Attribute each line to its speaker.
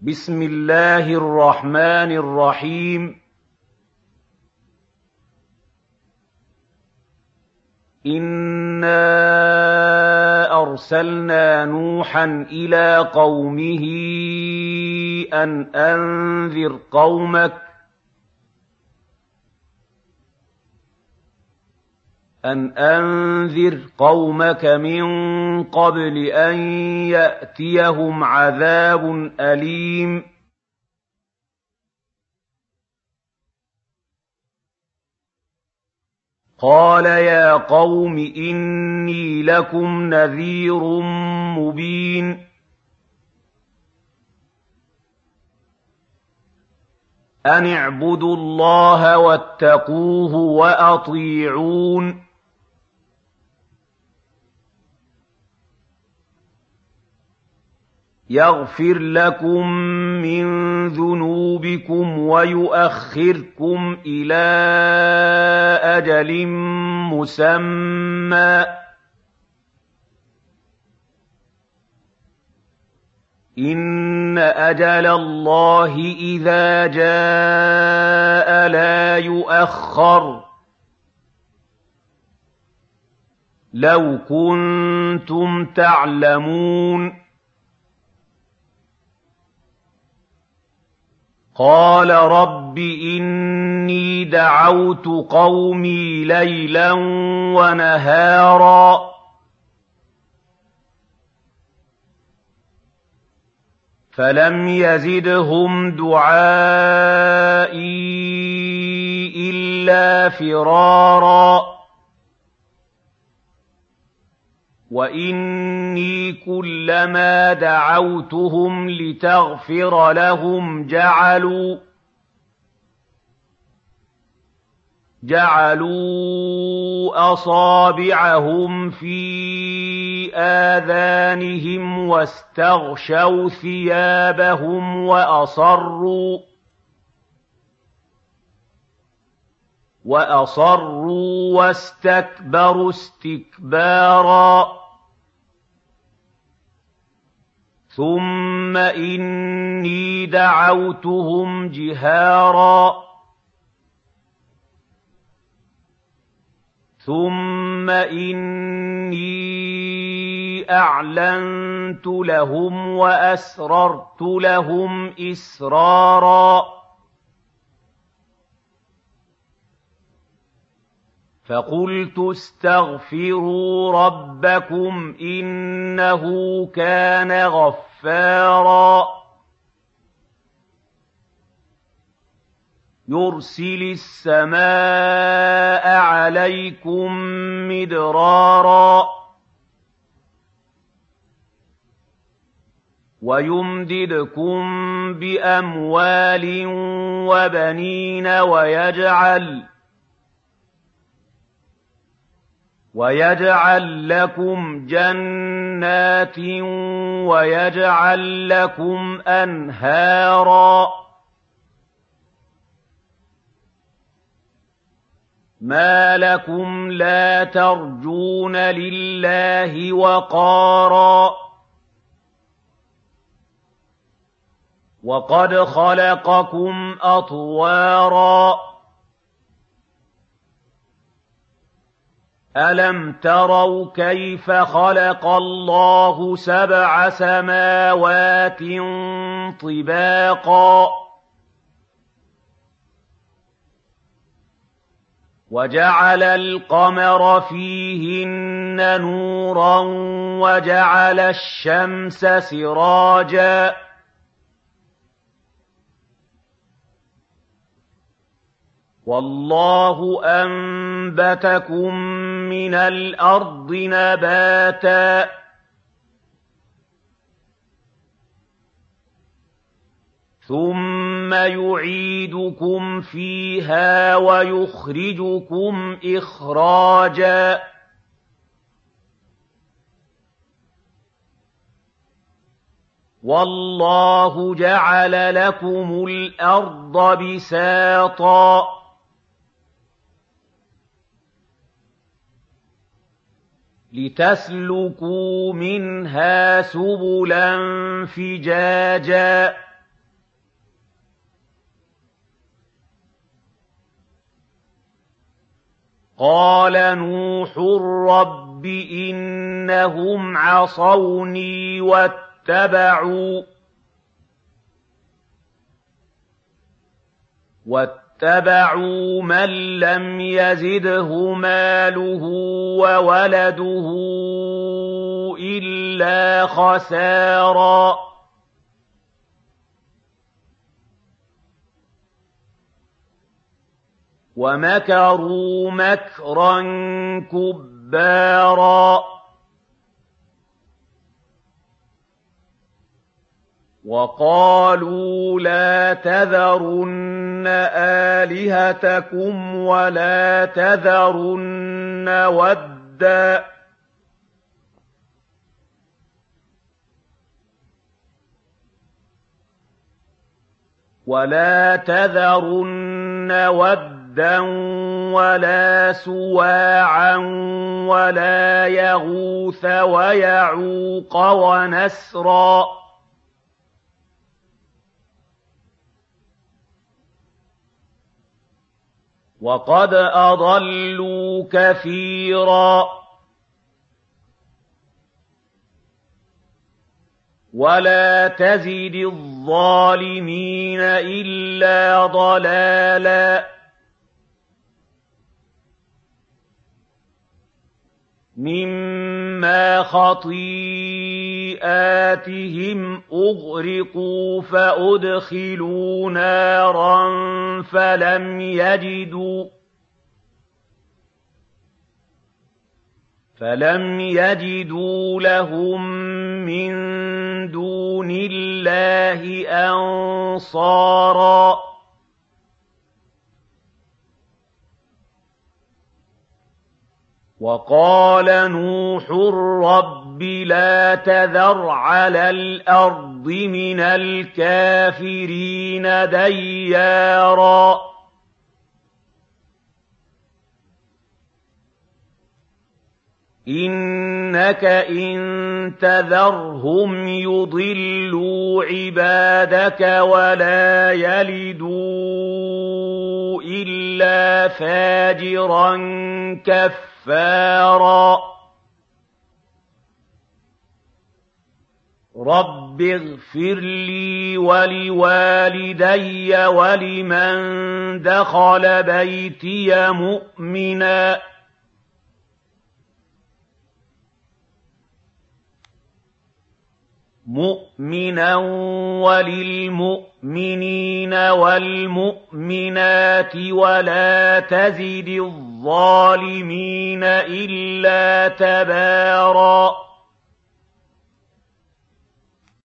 Speaker 1: بسم الله الرحمن الرحيم. إنا أرسلنا نوحا إلى قومه أن أنذر قومك من قبل أن يأتيهم عذاب أليم. قال يا قوم إني لكم نذير مبين. أن اعبدوا الله واتقوه وأطيعون. يغفر لكم من ذنوبكم ويؤخركم إلى أجل مسمى. إن أجل الله إذا جاء لا يؤخر. لو كنتم تعلمون. قال رب إني دعوت قومي ليلا ونهارا فلم يزدهم دعائي إلا فرارا. وإني كلما دعوتهم لتغفر لهم جعلوا أصابعهم في آذانهم واستغشوا ثيابهم وأصروا واستكبروا استكبارا. ثم إني دعوتهم جهارا ثم إني أعلنت لهم وأسررت لهم إسرارا. فقلت استغفروا ربكم إنه كان غفارا. يرسل السماء عليكم مدرارا ويمددكم بأموال وبنين ويجعل لكم جنات ويجعل لكم أنهارا. ما لكم لا ترجون لله وقارا وقد خلقكم أطوارا. ألم تروا كيف خلق الله 7 سماوات طباقا وجعل القمر فيهن نورا وجعل الشمس سراجا والله أنبتكم من الأرض نباتا ثم يعيدكم فيها ويخرجكم إخراجا. والله جعل لكم الأرض بساطا لتسلكوا منها سبلا فجاجا قَالَ نُوحٌ رَّبِّ إِنَّهُمْ عَصَوْنِي وَاتَّبَعُوا مَن لَّمْ يَزِدْهُ مَالُهُ وَوَلَدُهُ إِلَّا خَسَارًا وَمَكَرُوا مَكْرًا كُبَّارًا وَقَالُوا لَا تَذَرُنَّ آلِهَتَكُمْ وَلَا تَذَرُنَّ وَدًّا وَلَا سُوَاعًا وَلَا يَغُوثَ وَيَعُوقَ وَنَسْرًا وَقَدْ أَضَلُّوا كَثِيرًا وَلَا تَزِدِ الظَّالِمِينَ إِلَّا ضَلَالًا مِّمَّا خَطِيئَاتِهِمْ أُغْرِقُوا فَأُدْخِلُوا نَارًا فَلَمْ يَجِدُوا لَهُم مِّن دُونِ اللَّهِ أَنصَارًا وَقَالَ نُوحٌ رَّبِّ لَا تَذَرْ عَلَى الْأَرْضِ مِنَ الْكَافِرِينَ دَيَّارًا إِنَّكَ إِن تَذَرْهُمْ يُضِلُّوا عِبَادَكَ وَلَا يَلِدُوا إِلَّا فَاجِرًا كَفَّارًا رَّبِّ اغْفِرْ لِي وَلِوَالِدَيَّ وَلِمَن دَخَلَ بَيْتِيَ مُؤْمِنًا وَلِلْمُؤْمِنِينَ وَالْمُؤْمِنَاتِ وَلَا تَزِدِ الظَّالِمِينَ إِلَّا تَبَارًا